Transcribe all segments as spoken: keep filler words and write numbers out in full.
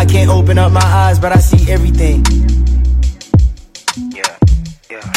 I can't open up my eyes, but I see everything. Yeah, yeah.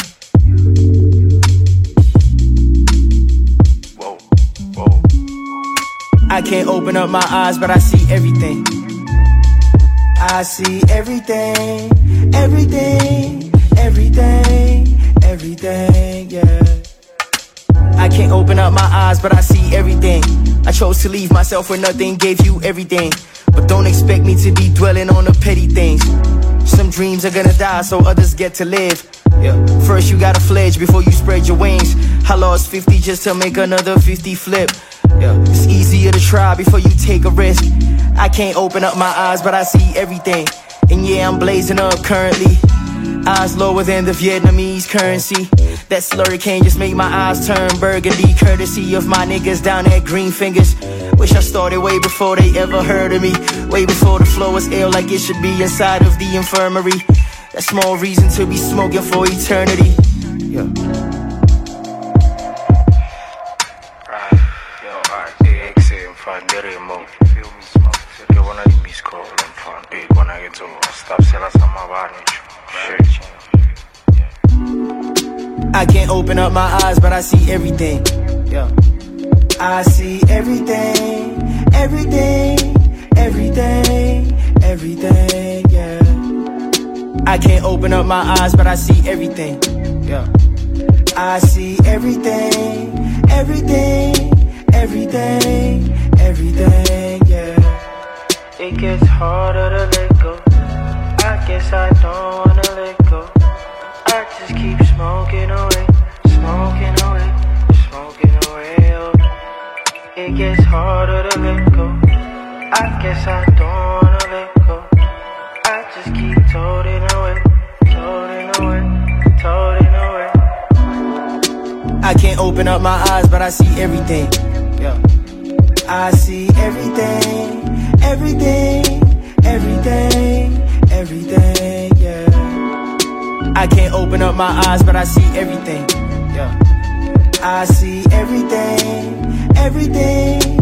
Whoa, whoa. I can't open up my eyes, but I see everything. I see everything, everything, everything, everything, yeah. I can't open up my eyes, but I see everything. I chose to leave myself where nothing, gave you everything. But don't expect me to be dwelling on the petty things. Some dreams are gonna die so others get to live. Yeah. First you gotta fledge before you spread your wings. I lost fifty just to make another fifty flip. Yeah. It's easier to try before you take a risk. I can't open up my eyes, but I see everything. And yeah, I'm blazing up currently. Eyes lower than the Vietnamese currency. That slurry cane just made my eyes turn burgundy. Courtesy of my niggas down at Green Fingers. Wish I started way before they ever heard of me. Way before the flow was ill like it should be inside of the infirmary. That's more reason to be smoking for eternity. Yeah. Right, yo, alright, det är extremt fan, det är emot. Feel me smoke, det var när vi scrollen fan. Big when I get to stop selling samma varje. Shit. I can't open up my eyes, but I see everything. Yeah. I see everything, everything, everything, everything, yeah. I can't open up my eyes, but I see everything. Yeah. I see everything, everything, everything, everything, yeah. It gets harder to let go. I guess I don't wanna let go. I just keep smoking away, smoking away, smoking away, oh. It gets harder to let go. I guess I don't wanna let go. I just keep toting away, toting away, toting away. I can't open up my eyes, but I see everything. Yeah. I see everything, everything, everything, everything, yeah. I can't open up my eyes, but I see everything. Yeah. I see everything, everything,